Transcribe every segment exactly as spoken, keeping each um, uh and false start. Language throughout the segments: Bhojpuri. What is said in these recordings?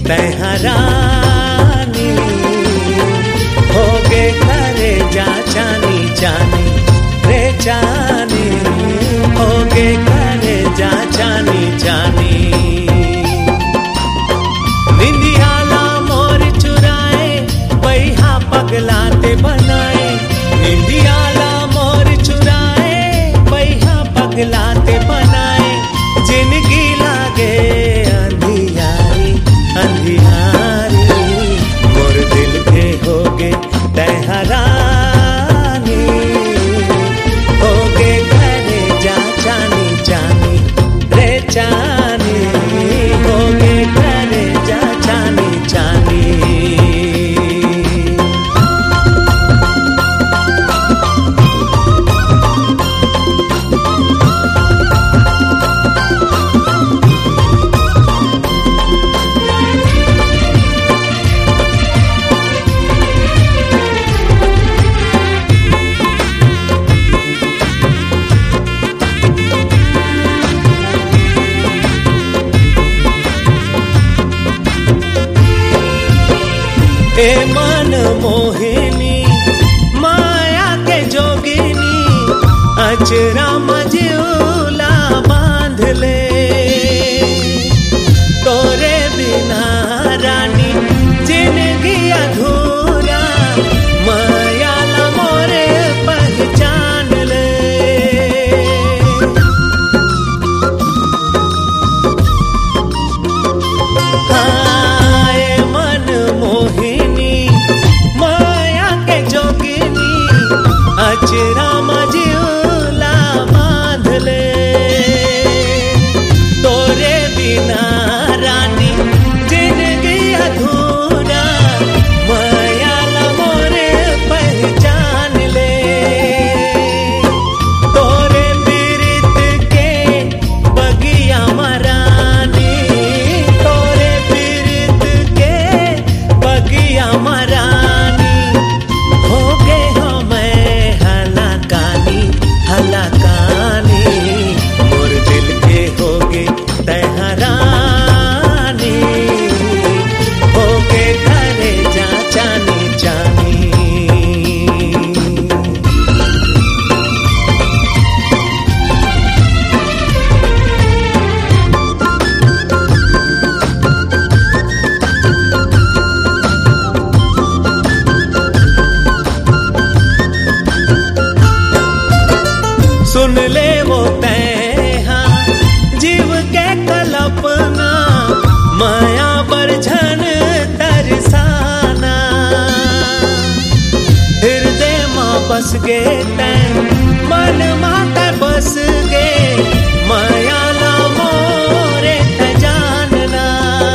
तैहरानी होगे करे जा चानी चानी रे चानी होगे करे जा चानी चानी निंदियाला मोर चुराए बैहा पगलाते बनाए निंदियाला मोर चुराए बैहा पगलाते बनाए जिंदगी लागे अंधियारी अंधियारी मोर दिल के होगे तैहरानी होगे करे जा चानी चानी रे चानी होगे करे जा चानी चानी ए मन मोहिनी माया के जोगिनी अचरा मझूला बांध ले तोरे बिना रानी जिंदगी अधूरा मायाला मोरे पहचान ले अचरा मझूला बांध ले तोरे बिना रानी जिंदगी अधूरा मायाला मोरे पहचान ले तोरे पीरित के बगिया मरानी तोरे पीरित के बगिया मरानी हो गए हलाकानी मोर दिल के होगे तैहरानी होगे करे जा चानी चानी सुन ले वो तैहा जीव के कल्पना माया बरझन तरसाना हृदय माँ बस गे तै मन माता बस गे माया ला मोरे तै जानना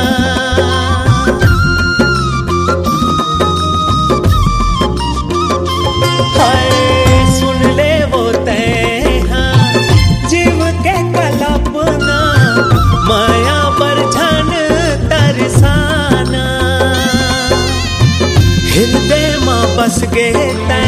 हाय सुन ले वो तै माया बरझन तरसाना हृदय माँ बस गे